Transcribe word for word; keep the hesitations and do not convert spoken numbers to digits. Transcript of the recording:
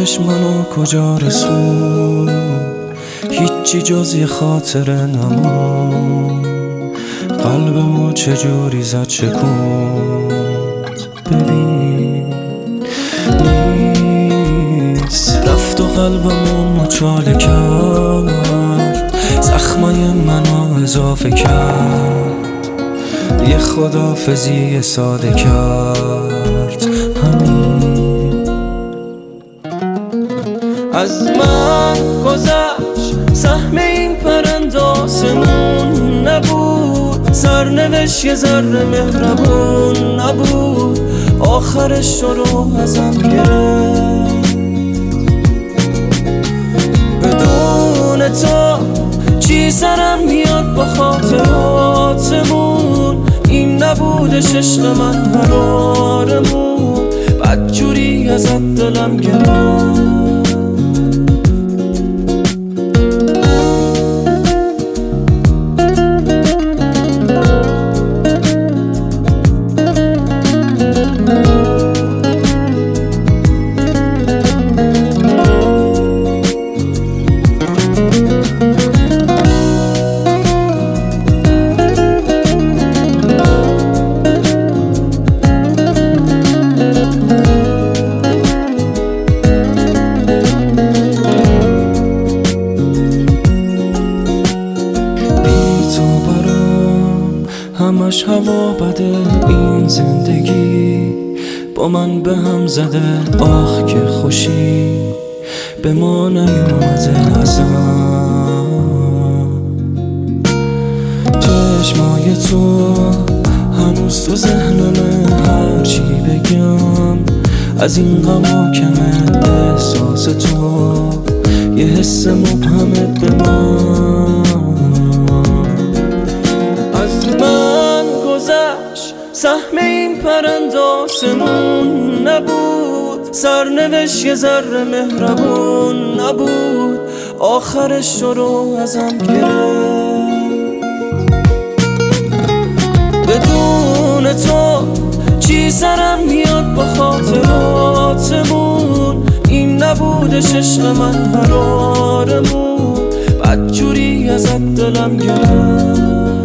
عشق منو کجا رسون، هیچی جز یه خاطره نمون. قلبمو چجوری زد شکوند، ببین نیست. رفت و قلبمو مچاله کرد، زخمای منو اضافه کرد. یه خداحافظی ساده کرد، همین. از من گذشت سهم این پرنده آسمون نبود، سرنوشت یه ذره مهربون نبود. آخرش تو رو ازم گرفت، بدون تو چی سرم میاد با خاطراتمون. این نبودش عشق من قرارمون، بدجوری ازت دلم گرفت. همش هوا بده این زندگی، با من به هم زده. آخ که خوشی به ما نیومده ازم. چشمای تو هنوز تو ذهنمه، هرچی بگم از این غم کمه. احساس تو یه حس مبهمه به من. از من گذشت سهم این پرنده آسمون نبود، سرنوشت یه ذره مهربون نبود. آخرش تو رو ازم گرفت، بدون تو چی سرم میاد با خاطراتمون. این نبودش عشق من قرارمون، بدجوری ازت دلم گرفت.